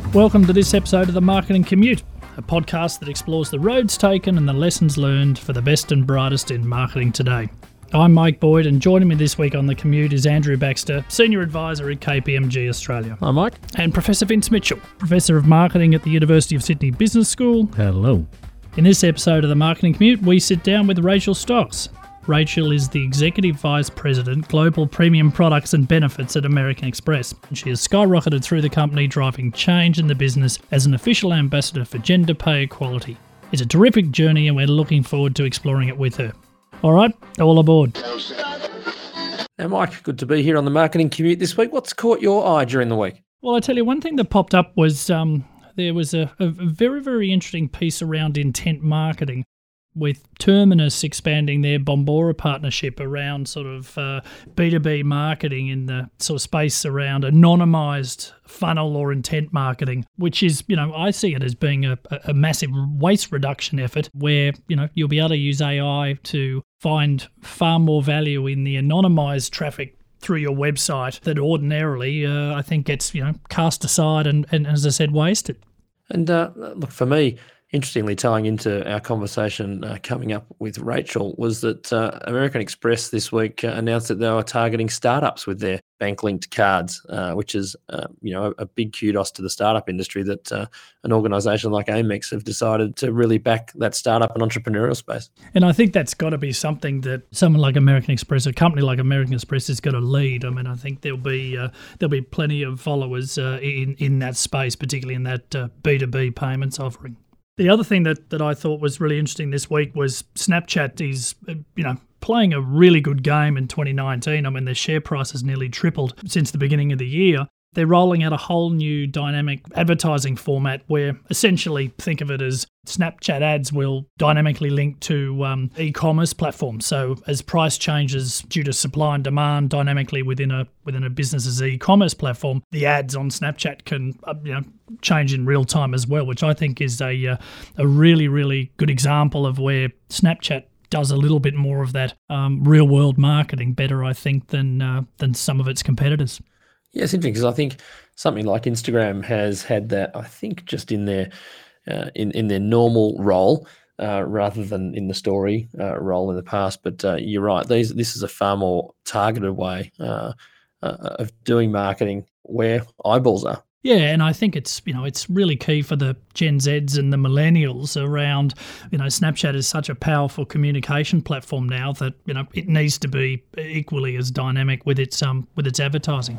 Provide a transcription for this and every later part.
Welcome to this episode of The Marketing Commute, a podcast that explores the roads taken and the lessons learned for the best and brightest in marketing today. I'm Mike Boyd, and joining me this week on The Commute is Andrew Baxter, Senior Advisor at KPMG Australia. Hi, Mike. And Professor Vince Mitchell, Professor of Marketing at the University of Sydney Business School. Hello. In this episode of The Marketing Commute, we sit down with Rachel Stocks. Rachel is the Executive Vice President, Global Premium Products and Benefits at American Express. She has skyrocketed through the company, driving change in the business as an official ambassador for gender pay equality. It's a terrific journey and we're looking forward to exploring it with her. All right, all aboard. Now, Mike, good to be here on the Marketing Commute this week. What's caught your eye during the week? Well, I tell you, one thing that popped up was there was a very, very interesting piece around intent marketing, with Terminus expanding their Bombora partnership around sort of B2B marketing in the sort of space around anonymised funnel or intent marketing, which is, I see it as being a massive waste reduction effort where, you'll be able to use AI to find far more value in the anonymised traffic through your website that ordinarily, I think, gets, cast aside and, as I said, wasted. And look, for me, interestingly, tying into our conversation coming up with Rachel, was that American Express this week announced that they were targeting startups with their bank-linked cards, which is, a big kudos to the startup industry that an organisation like Amex have decided to really back that startup and entrepreneurial space. And I think that's got to be something that someone like American Express, a company like American Express, has got to lead. I mean, I think there'll be plenty of followers in that space, particularly in that B2B payments offering. The other thing that I thought was really interesting this week was Snapchat is, playing a really good game in 2019. I mean, their share price has nearly tripled since the beginning of the year. They're rolling out a whole new dynamic advertising format where essentially think of it as Snapchat ads will dynamically link to e-commerce platforms. So as price changes due to supply and demand dynamically within a business's e-commerce platform, the ads on Snapchat can change in real time as well, which I think is a really, really good example of where Snapchat does a little bit more of that real world marketing better, I think, than some of its competitors. Yeah, it's interesting because I think something like Instagram has had that, I think, just in their in their normal role rather than in the story role in the past. But you're right, this is a far more targeted way of doing marketing where eyeballs are. Yeah, and I think it's really key for the Gen Zs and the millennials around, Snapchat is such a powerful communication platform now that, it needs to be equally as dynamic with its advertising.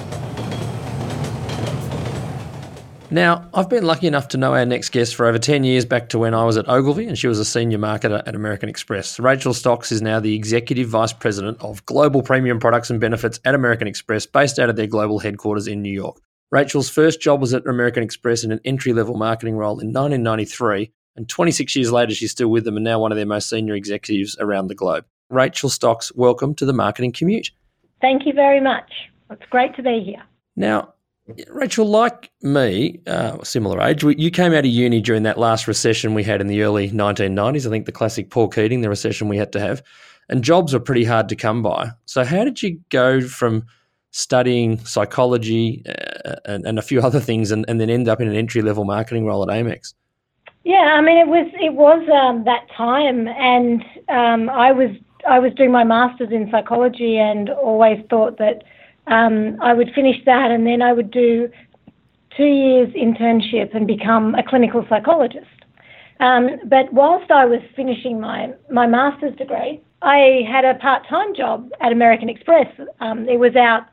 Now, I've been lucky enough to know our next guest for over 10 years, back to when I was at Ogilvy and she was a senior marketer at American Express. Rachel Stocks is now the Executive Vice President of Global Premium Products and Benefits at American Express, based out of their global headquarters in New York. Rachel's first job was at American Express in an entry-level marketing role in 1993, and 26 years later she's still with them and now one of their most senior executives around the globe. Rachel Stocks, welcome to the Marketing Commute. Thank you very much. It's great to be here. Now, Rachel, like me, similar age, you came out of uni during that last recession we had in the early 1990s, I think the classic Paul Keating, the recession we had to have, and jobs were pretty hard to come by. So how did you go from studying psychology and a few other things and then end up in an entry-level marketing role at Amex? Yeah, I mean, it was that time, and I was doing my master's in psychology and always thought that I would finish that and then I would do 2 years internship and become a clinical psychologist. But whilst I was finishing my master's degree, I had a part-time job at American Express. It was out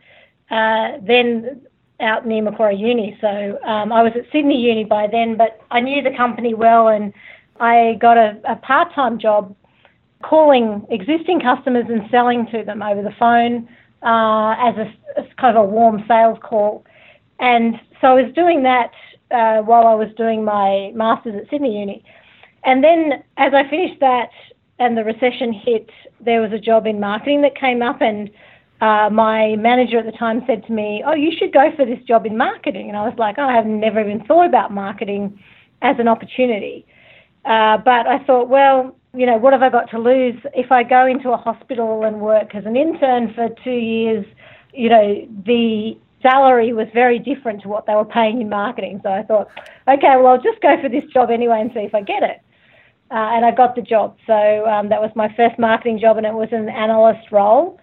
near Macquarie Uni. So I was at Sydney Uni by then, but I knew the company well and I got a part-time job calling existing customers and selling to them over the phone as kind of a warm sales call. And so I was doing that while I was doing my master's at Sydney Uni. And then as I finished that and the recession hit, there was a job in marketing that came up, and my manager at the time said to me, "Oh, you should go for this job in marketing." And I was like, I have never even thought about marketing as an opportunity. But I thought, well, what have I got to lose? If I go into a hospital and work as an intern for 2 years, the salary was very different to what they were paying in marketing. So I thought, okay, well, I'll just go for this job anyway and see if I get it. And I got the job. So that was my first marketing job, and it was an analyst role.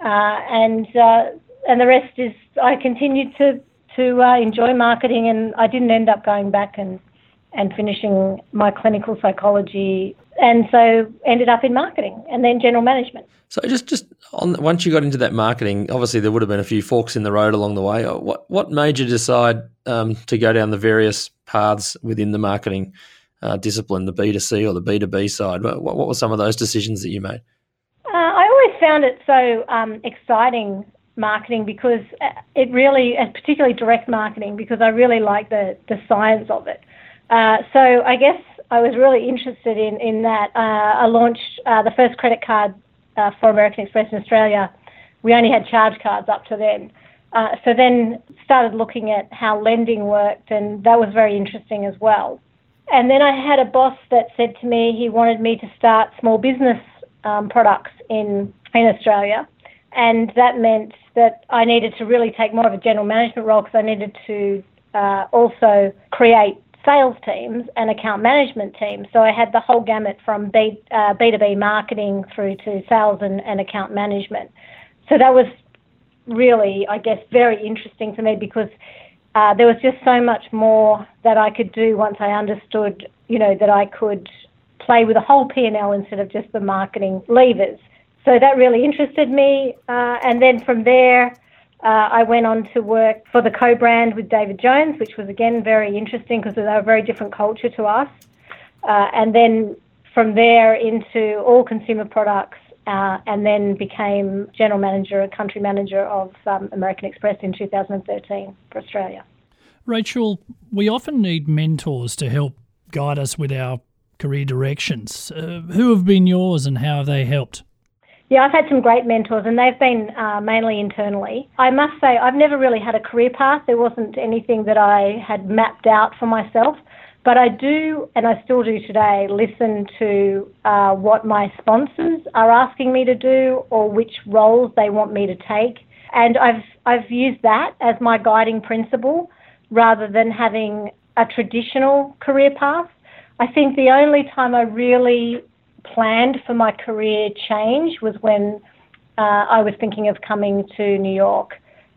And the rest is I continued to enjoy marketing, and I didn't end up going back and finishing my clinical psychology, and so ended up in marketing and then general management. So just once you got into that marketing, obviously there would have been a few forks in the road along the way. What made you decide to go down the various paths within the marketing discipline, the B2C or the B2B side? What were some of those decisions that you made? I always found it so exciting, marketing, because it really, and particularly direct marketing, because I really like the science of it. So I guess I was really interested in that. I launched the first credit card for American Express in Australia. We only had charge cards up to then. So then started looking at how lending worked, and that was very interesting as well. And then I had a boss that said to me he wanted me to start small business products in Australia. And that meant that I needed to really take more of a general management role, because I needed to also create sales teams and account management teams. So I had the whole gamut from B2B marketing through to sales and account management. So that was really, I guess, very interesting to me, because there was just so much more that I could do once I understood, that I could play with the whole P&L instead of just the marketing levers. So that really interested me. And then from there, I went on to work for the co-brand with David Jones, which was, again, very interesting because they were a very different culture to us. And then from there into all consumer products, and then became general manager and country manager of American Express in 2013 for Australia. Rachel, we often need mentors to help guide us with our career directions. Who have been yours and how have they helped? Yeah, I've had some great mentors, and they've been mainly internally. I must say, I've never really had a career path. There wasn't anything that I had mapped out for myself. But I do, and I still do today, listen to what my sponsors are asking me to do or which roles they want me to take. And I've used that as my guiding principle rather than having a traditional career path. I think the only time I really planned for my career change was when I was thinking of coming to New York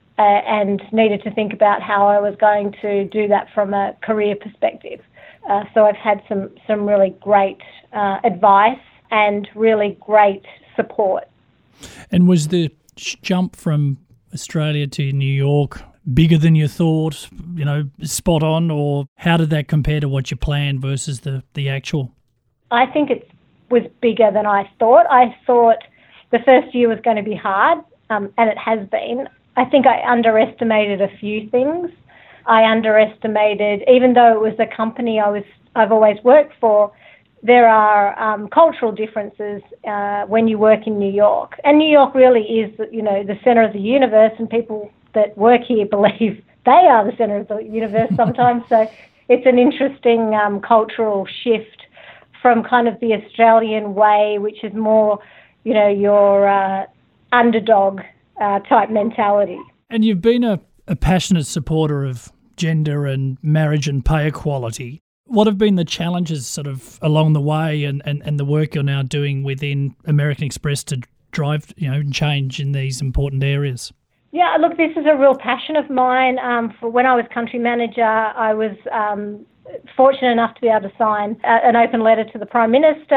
and needed to think about how I was going to do that from a career perspective. So I've had some really great advice and really great support. And was the jump from Australia to New York bigger than you thought, spot on, or how did that compare to what you planned versus the actual? I think it was bigger than I thought. I thought the first year was going to be hard, and it has been. I think I underestimated a few things. I underestimated, even though it was a company I've always worked for, there are cultural differences when you work in New York. And New York really is, the center of the universe, and people that work here believe they are the center of the universe sometimes. So it's an interesting cultural shift from kind of the Australian way, which is more, your underdog type mentality. And you've been a passionate supporter of gender and marriage and pay equality. What have been the challenges sort of along the way and the work you're now doing within American Express to drive, change in these important areas? Yeah, look, this is a real passion of mine. For when I was country manager, I was fortunate enough to be able to sign an open letter to the Prime Minister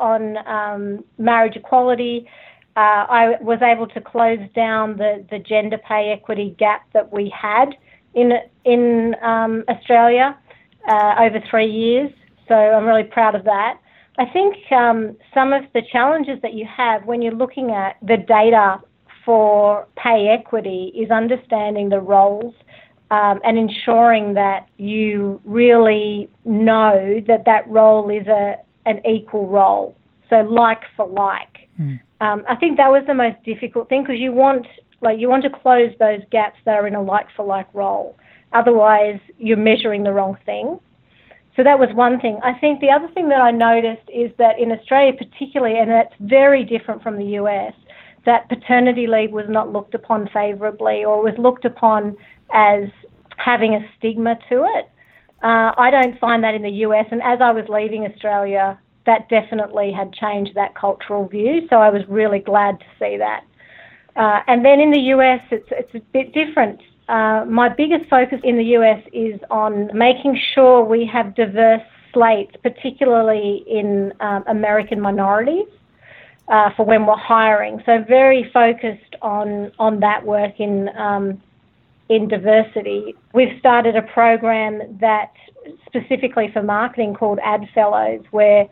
on marriage equality. I was able to close down the gender pay equity gap that we had in Australia over 3 years. So I'm really proud of that. I think some of the challenges that you have when you're looking at the data for pay equity is understanding the roles and ensuring that you really know that role is an equal role. So like for like. I think that was the most difficult thing, because you want to close those gaps that are in a like-for-like role. Otherwise, you're measuring the wrong thing. So that was one thing. I think the other thing that I noticed is that in Australia particularly, and that's very different from the US, that paternity leave was not looked upon favourably, or was looked upon as having a stigma to it. I don't find that in the US, and as I was leaving Australia, that definitely had changed that cultural view, so I was really glad to see that. And then in the US, it's a bit different. My biggest focus in the US is on making sure we have diverse slates, particularly in American minorities, for when we're hiring. So very focused on that work in diversity. We've started a program that specifically for marketing called Ad Fellows, where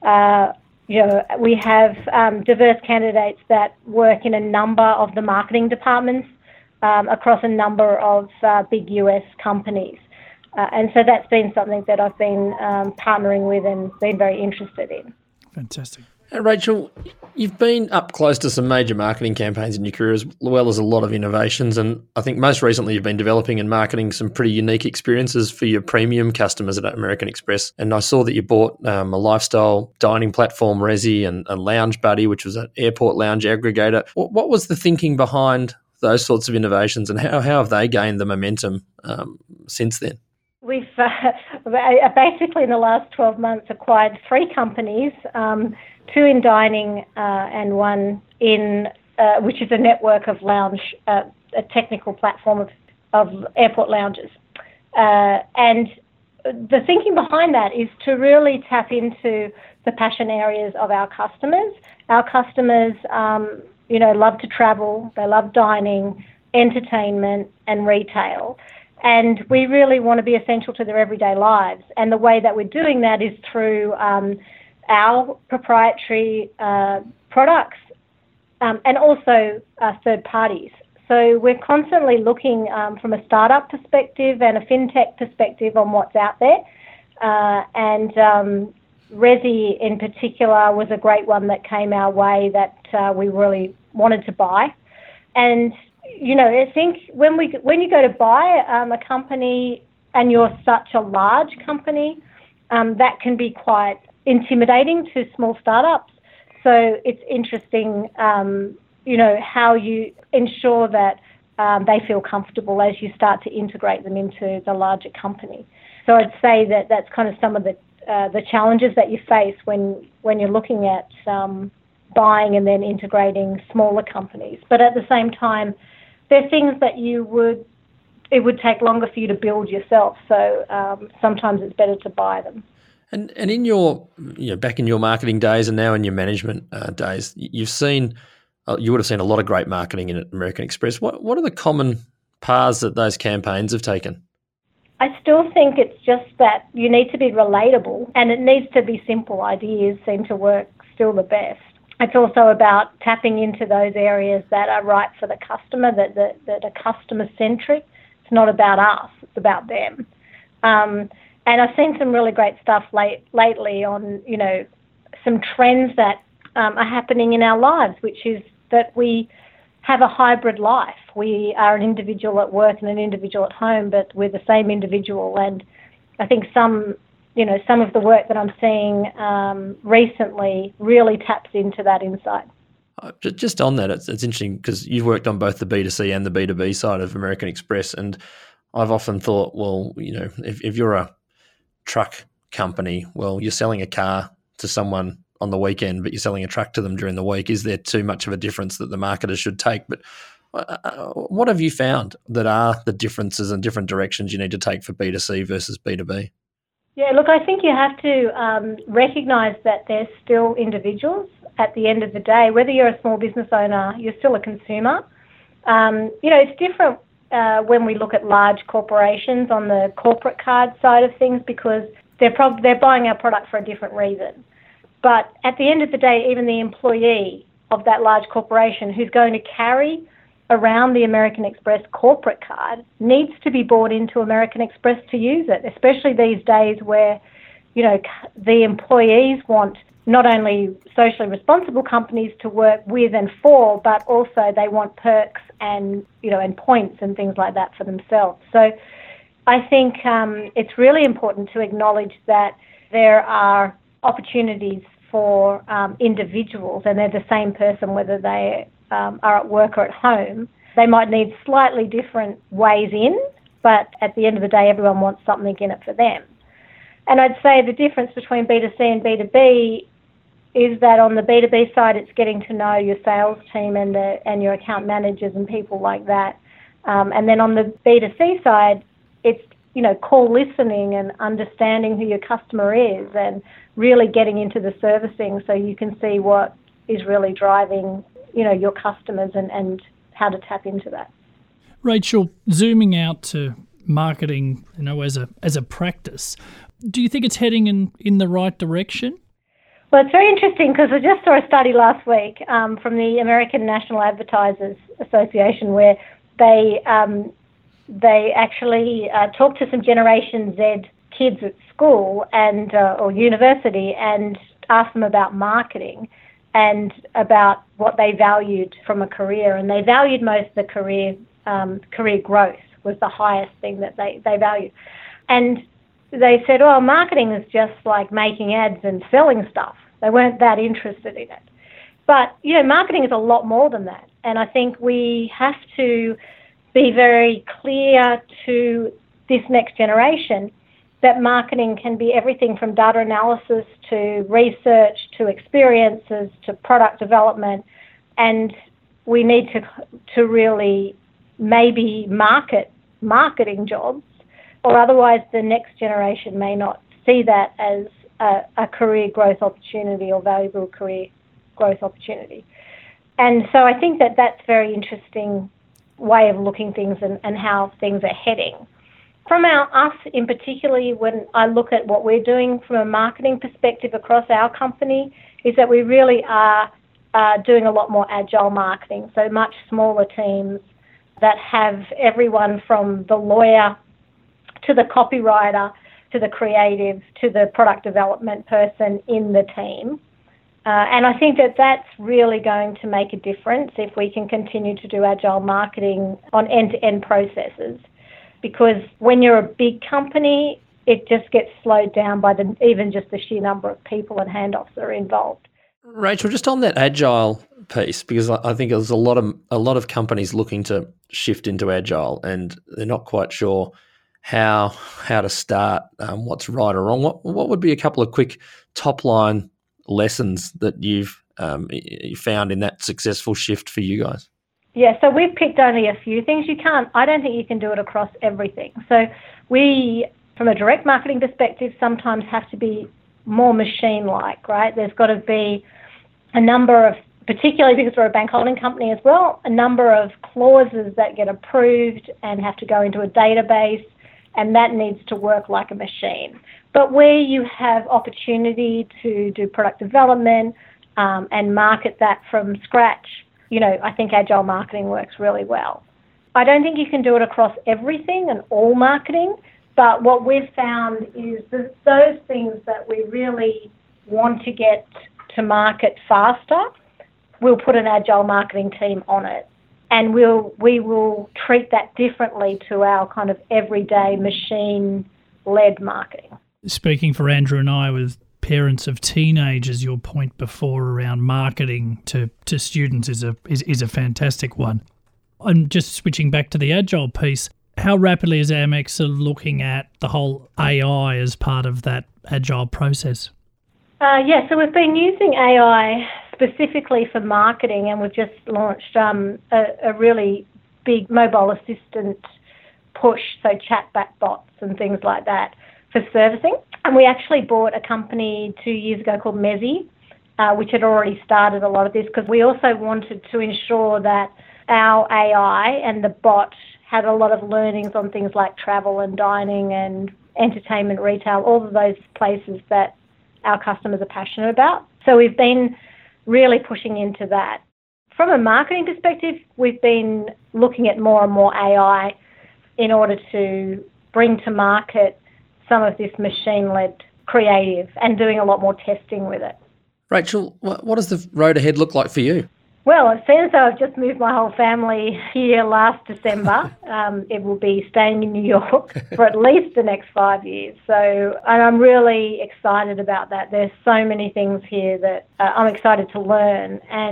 we have diverse candidates that work in a number of the marketing departments across a number of big US companies. And so that's been something that I've been partnering with and been very interested in. Fantastic. Rachel, you've been up close to some major marketing campaigns in your career as well as a lot of innovations, and I think most recently you've been developing and marketing some pretty unique experiences for your premium customers at American Express. And I saw that you bought a lifestyle dining platform, Resy, and Lounge Buddy, which was an airport lounge aggregator. What was the thinking behind those sorts of innovations, and how have they gained the momentum since then? We've basically in the last 12 months acquired 3 companies, 2 in dining and 1 in, which is a network of lounge, a technical platform of airport lounges. And the thinking behind that is to really tap into the passion areas of our customers. Our customers, love to travel, they love dining, entertainment and retail. And we really want to be essential to their everyday lives. And the way that we're doing that is through our proprietary products and also third parties. So we're constantly looking from a startup perspective and a fintech perspective on what's out there. And Resy in particular was a great one that came our way that we really wanted to buy. And I think when you go to buy a company and you're such a large company, that can be quite intimidating to small startups. So it's interesting, how you ensure that they feel comfortable as you start to integrate them into the larger company. So I'd say that that's kind of some of the challenges that you face when you're looking at buying and then integrating smaller companies. But at the same time, there are things that it would take longer for you to build yourself. So sometimes it's better to buy them. And in your, back in your marketing days and now in your management days, you would have seen a lot of great marketing in American Express. What are the common paths that those campaigns have taken? I still think it's just that you need to be relatable and it needs to be simple. Ideas seem to work still the best. It's also about tapping into those areas that are right for the customer, that are customer-centric. It's not about us, it's about them. And I've seen some really great stuff lately on, some trends that are happening in our lives, which is that we have a hybrid life. We are an individual at work and an individual at home, but we're the same individual. And I think some of the work that I'm seeing recently really taps into that insight. Just on that, it's interesting because you've worked on both the B2C and the B2B side of American Express, and I've often thought, well, if you're a truck company, well, you're selling a car to someone on the weekend, but you're selling a truck to them during the week. Is there too much of a difference that the marketers should take? But what have you found that are the differences and different directions you need to take for B2C versus B2B? Yeah, look, I think you have to recognise that they're still individuals at the end of the day. Whether you're a small business owner, you're still a consumer. It's different when we look at large corporations on the corporate card side of things because they're buying our product for a different reason. But at the end of the day, even the employee of that large corporation who's going to carry around the American Express corporate card needs to be bought into American Express to use it, especially these days where, the employees want not only socially responsible companies to work with and for, but also they want perks and, and points and things like that for themselves. So I think it's really important to acknowledge that there are opportunities for individuals, and they're the same person whether they are at work or at home, They might need slightly different ways in, but at the end of the day, everyone wants something in it for them. And I'd say the difference between B2C and B2B is that on the B2B side, it's getting to know your sales team and your account managers and people like that. And then on the B2C side, it's, call listening and understanding who your customer is and really getting into the servicing so you can see what is really driving, your customers and how to tap into that. Rachel, zooming out to marketing, as a practice, do you think it's heading in the right direction? Well, it's very interesting because I just saw a study last week from the American National Advertisers Association where they actually talked to some Generation Z kids at school and or university and asked them about marketing and about what they valued from a career. And they valued most the career growth was the highest thing that they valued. And they said, marketing is just like making ads and selling stuff. They weren't that interested in it. But, marketing is a lot more than that. And I think we have to be very clear to this next generation that marketing can be everything from data analysis to research to experiences to product development. And we need to really maybe marketing jobs, or otherwise the next generation may not see that as a career growth opportunity or valuable career growth opportunity. And so I think that that's very interesting way of looking things and how things are heading. From us in particular, when I look at what we're doing from a marketing perspective across our company, is that we really are doing a lot more agile marketing, so much smaller teams that have everyone from the lawyer to the copywriter to the creative to the product development person in the team. And I think that that's really going to make a difference if we can continue to do agile marketing on end-to-end processes. Because when you're a big company, it just gets slowed down by even just the sheer number of people and handoffs that are involved. Rachel, just on that agile piece, because I think there's a lot of companies looking to shift into agile, and they're not quite sure how to start, what's right or wrong. What would be a couple of quick top line lessons that you've found in that successful shift for you guys? Yeah, so we've picked only a few things. I don't think you can do it across everything. So we, from a direct marketing perspective, sometimes have to be more machine-like, right? There's got to be a number of, particularly because we're a bank holding company as well, a number of clauses that get approved and have to go into a database, and that needs to work like a machine. But where you have opportunity to do product development and market that from scratch, I think agile marketing works really well. I don't think you can do it across everything and all marketing, but what we've found is those things that we really want to get to market faster, we'll put an agile marketing team on it. And we will treat that differently to our kind of everyday machine-led marketing. Speaking for Andrew and I, with parents of teenagers, your point before around marketing to students is a fantastic one. And just switching back to the agile piece, how rapidly is Amex looking at the whole AI as part of that agile process? So we've been using AI specifically for marketing, and we've just launched a really big mobile assistant push, so chatbot bots and things like that for servicing. And we actually bought a company 2 years ago called Mezi, which had already started a lot of this, because we also wanted to ensure that our AI and the bot had a lot of learnings on things like travel and dining and entertainment, retail, all of those places that our customers are passionate about. So we've been really pushing into that. From a marketing perspective, we've been looking at more and more AI in order to bring to market some of this machine-led creative and doing a lot more testing with it. Rachel, what does the road ahead look like for you? Well, it seems though I've just moved my whole family here last December. It will be staying in New York for at least the next 5 years. And I'm really excited about that. There's so many things here that I'm excited to learn, and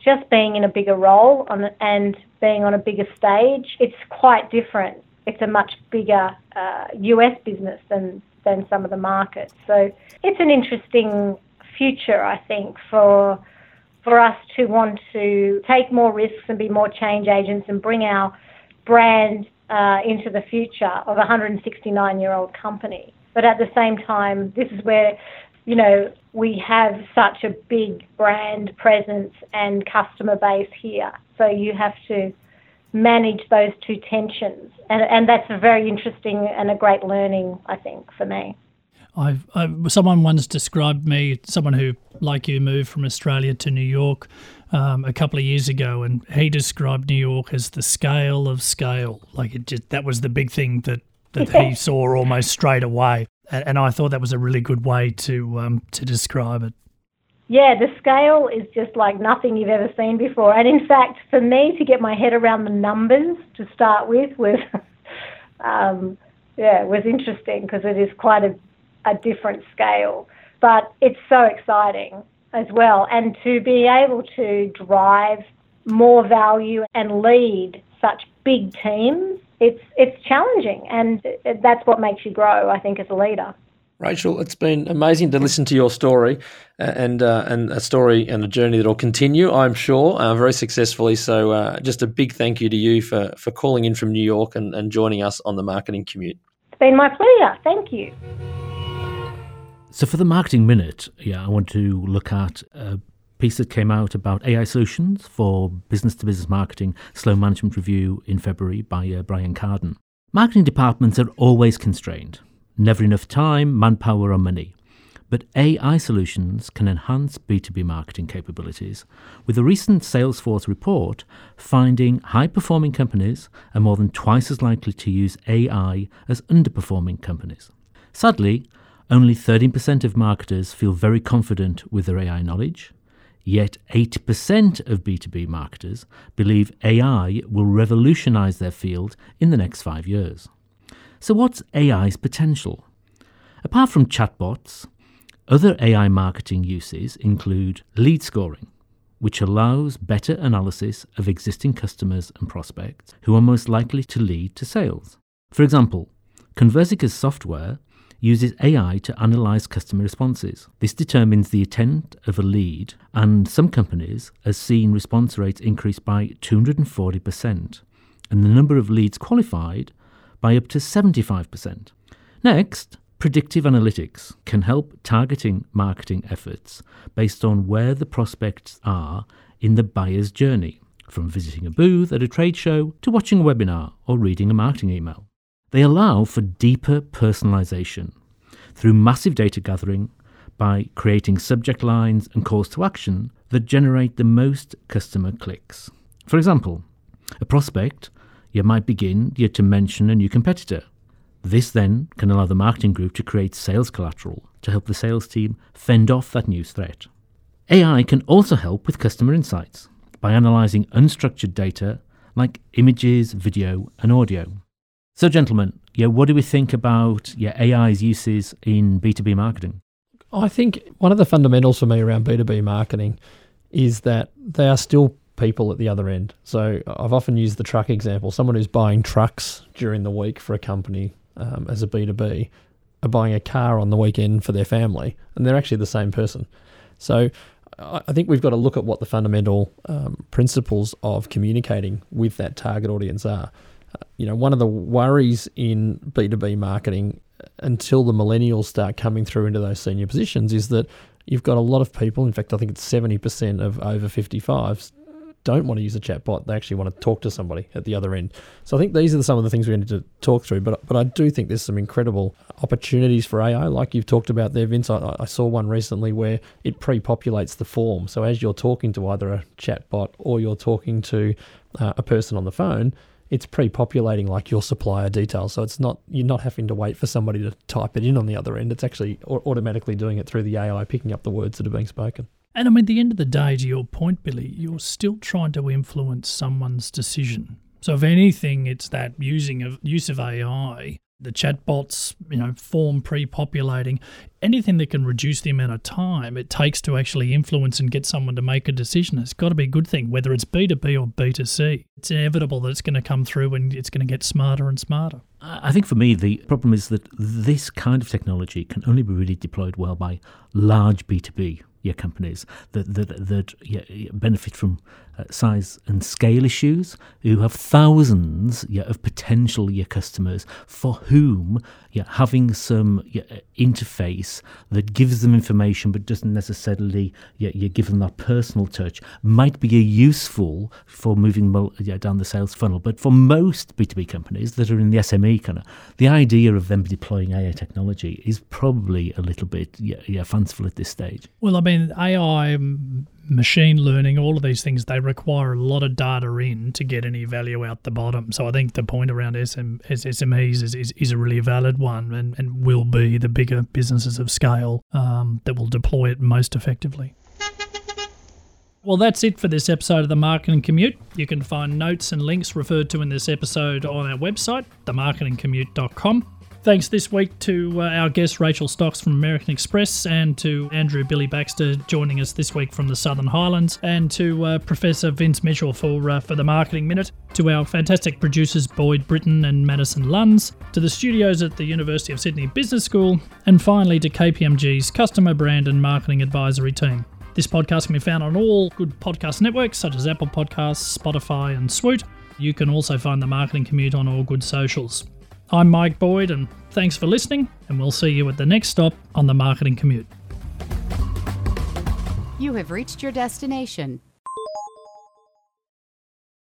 just being in a bigger role and being on a bigger stage, it's quite different. It's a much bigger US business than some of the markets. So it's an interesting future, I think, for us to want to take more risks and be more change agents and bring our brand into the future of a 169-year-old company. But at the same time, this is where, we have such a big brand presence and customer base here. So you have to manage those two tensions. And that's a very interesting and a great learning, I think, for me. Someone once described me, someone who, like you, moved from Australia to New York a couple of years ago, and he described New York as the scale of scale. Like that was the big thing that he saw almost straight away. And I thought that was a really good way to describe it. Yeah, the scale is just like nothing you've ever seen before. And in fact, for me to get my head around the numbers to start with was interesting, because it is quite a different scale. But it's so exciting as well. And to be able to drive more value and lead such big teams, it's challenging, and that's what makes you grow, I think, as a leader. Rachel, it's been amazing to listen to your story, and a story and a journey that will continue, I'm sure, very successfully. So just a big thank you to you for calling in from New York and joining us on the Marketing Commute. It's been my pleasure. Thank you. So for the Marketing Minute, I want to look at a piece that came out about AI solutions for business-to-business marketing, Slow Management Review in February by Brian Carden. Marketing departments are always constrained. Never enough time, manpower or money. But AI solutions can enhance B2B marketing capabilities, with a recent Salesforce report finding high-performing companies are more than twice as likely to use AI as underperforming companies. Sadly, only 13% of marketers feel very confident with their AI knowledge, yet 80% of B2B marketers believe AI will revolutionise their field in the next 5 years. So what's AI's potential? Apart from chatbots, other AI marketing uses include lead scoring, which allows better analysis of existing customers and prospects who are most likely to lead to sales. For example, Conversica's software uses AI to analyse customer responses. This determines the intent of a lead, and some companies have seen response rates increase by 240%, and the number of leads qualified by up to 75%. Next, predictive analytics can help targeting marketing efforts based on where the prospects are in the buyer's journey, from visiting a booth at a trade show to watching a webinar or reading a marketing email. They allow for deeper personalization through massive data gathering by creating subject lines and calls to action that generate the most customer clicks. For example, a prospect might begin to mention a new competitor. This then can allow the marketing group to create sales collateral to help the sales team fend off that news threat. AI can also help with customer insights by analysing unstructured data like images, video and audio. So gentlemen, what do we think about AI's uses in B2B marketing? I think one of the fundamentals for me around B2B marketing is that they are still people at the other end. So I've often used the truck example. Someone who's buying trucks during the week for a company as a B2B are buying a car on the weekend for their family, and they're actually the same person. So I think we've got to look at what the fundamental principles of communicating with that target audience are. One of the worries in B2B marketing until the millennials start coming through into those senior positions is that you've got a lot of people, in fact, I think it's 70% of over 55s don't want to use a chatbot. They actually want to talk to somebody at the other end. So I think these are some of the things we need to talk through. But I do think there's some incredible opportunities for AI, like you've talked about there, Vince. I saw one recently where it pre-populates the form. So as you're talking to either a chatbot or you're talking to a person on the phone, it's pre-populating like your supplier details. So you're not having to wait for somebody to type it in on the other end. It's actually automatically doing it through the AI, picking up the words that are being spoken. And at the end of the day, to your point, Billy, you're still trying to influence someone's decision. So if anything, it's that use of AI, the chatbots, form pre-populating. anything that can reduce the amount of time it takes to actually influence and get someone to make a decision has got to be a good thing, whether it's B2B or B2C. It's inevitable that it's going to come through and it's going to get smarter and smarter. I think for me, the problem is that this kind of technology can only be really deployed well by large B2B companies that benefit from size and scale issues, who have thousands of potential customers for whom having some interface that gives them information but doesn't necessarily give them that personal touch might be useful for moving down the sales funnel. But for most B2B companies that are in the SME the idea of them deploying AI technology is probably a little bit fanciful at this stage. Well, I mean, AI, machine learning, all of these things, they require a lot of data in to get any value out the bottom. So I think the point around SMEs is a really valid one, and will be the bigger businesses of scale that will deploy it most effectively. Well, that's it for this episode of The Marketing Commute. You can find notes and links referred to in this episode on our website, themarketingcommute.com. Thanks this week to our guest Rachel Stocks from American Express, and to Andrew Billy Baxter joining us this week from the Southern Highlands, and to Professor Vince Mitchell for the Marketing Minute, to our fantastic producers Boyd Britton and Madison Lunds, to the studios at the University of Sydney Business School, and finally to KPMG's Customer Brand and Marketing Advisory team. This podcast can be found on all good podcast networks such as Apple Podcasts, Spotify and Swoot. You can also find The Marketing Commute on all good socials. I'm Mike Boyd, and thanks for listening, and we'll see you at the next stop on The Marketing Commute. You have reached your destination.